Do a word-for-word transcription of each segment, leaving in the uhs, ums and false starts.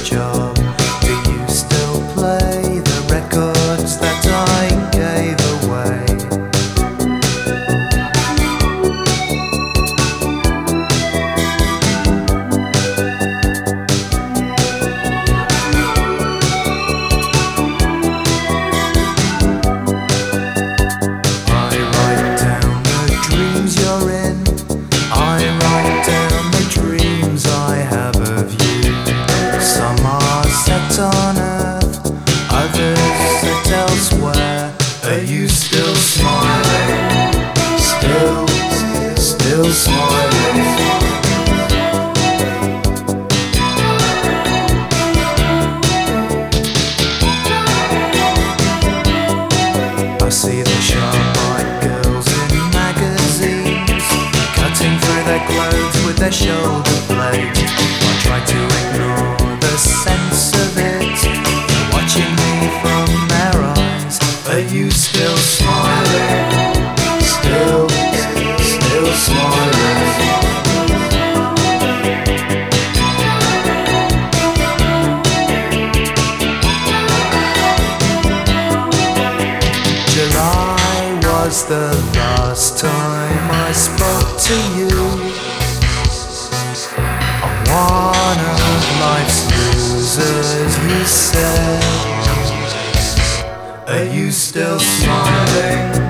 job? Do you still play the records that I gave away? I write down the dreams you're in. I write down the dreams I have of you. Some are set on earth, others set elsewhere. Are you still smiling? Still, still smiling. I see the sharp-eyed girls in magazines, cutting through their clothes with their shoulder blades. I try to ignore the sense of it, watching me from their eyes. Are you still smiling? Still, still smiling. July was the last time I spoke to you. I'm one of life's losers, you said. Are you still smiling?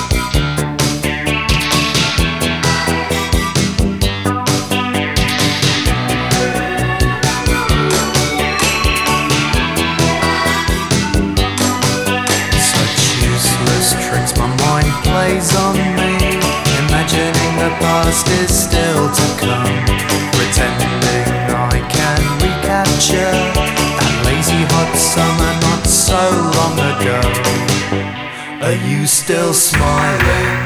Tricks my mind plays on me, imagining the past is still to come, pretending I can recapture that lazy hot summer not so long ago. Are you still smiling?